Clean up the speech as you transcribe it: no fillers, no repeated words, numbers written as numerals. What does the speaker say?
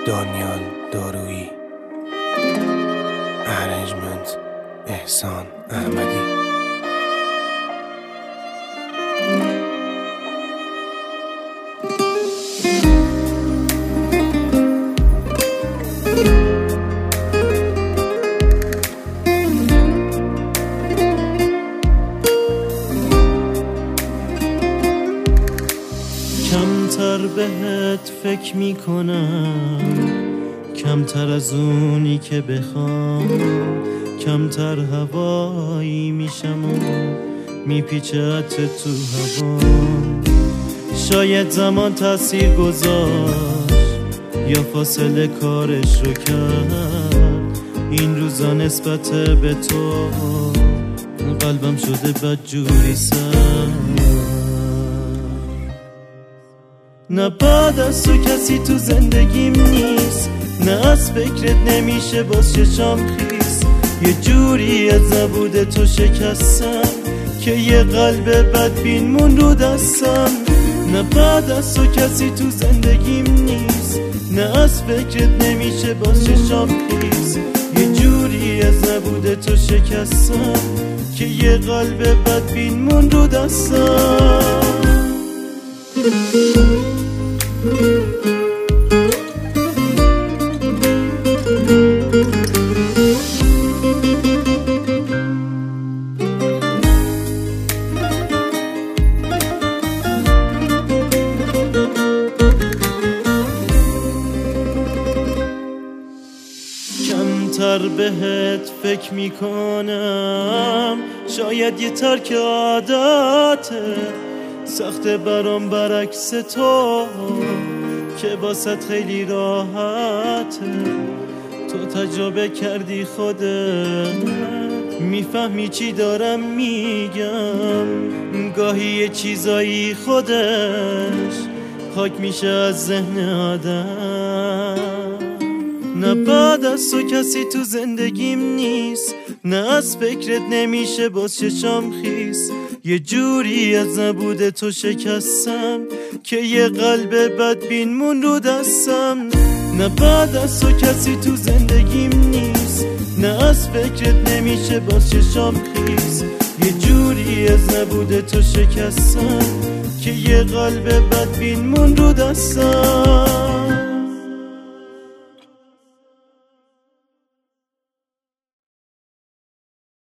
دانیال دارویی، ارنجمنت احسان احمدی. کمتر بهت فکر میکنم، کمتر از اونی که بخوام، کمتر هوایی میشم و میپیچه تو هوام. شاید زمان تأثیر گذاشت یا فاصله کارش رو کرد، این روزا نسبت به تو قلبم شده بدجوری سرد. نه بعد از تو کسی تو زندگیم نیست، نه از فکرت نمیشه باز چشام خیس. یه جوری از نبود تو شکستم که یه قلب بدبین مون رو دستم. نه بعد از تو کسی تو زندگیم نیست، نه از فکرت نمیشه باز چشام خیس. یه جوری از نبود تو شکستم که یه قلب بدبین مون رو دستم. کمتر بهت فکر میکنم، شاید یه ترک عادته سخته برام برعکس تو که باست خیلی راحته. تو تجربه کردی خودت، میفهمی چی دارم میگم. گاهی یه چیزایی خودش خاک میشه از ذهن آدم. نه بعد از تو کسی تو زندگیم نیست، نه از فکرت نمیشه باز چشام خیس. یه جوری از نبود تو شکستم که یه قلب بدبین مون رو دستم. نه بعد از تو کسی تو زندگیم نیست، نه از فکرت نمیشه باز چشام خیس. یه جوری از نبود تو شکستم که یه قلب بدبین مون رو دستم.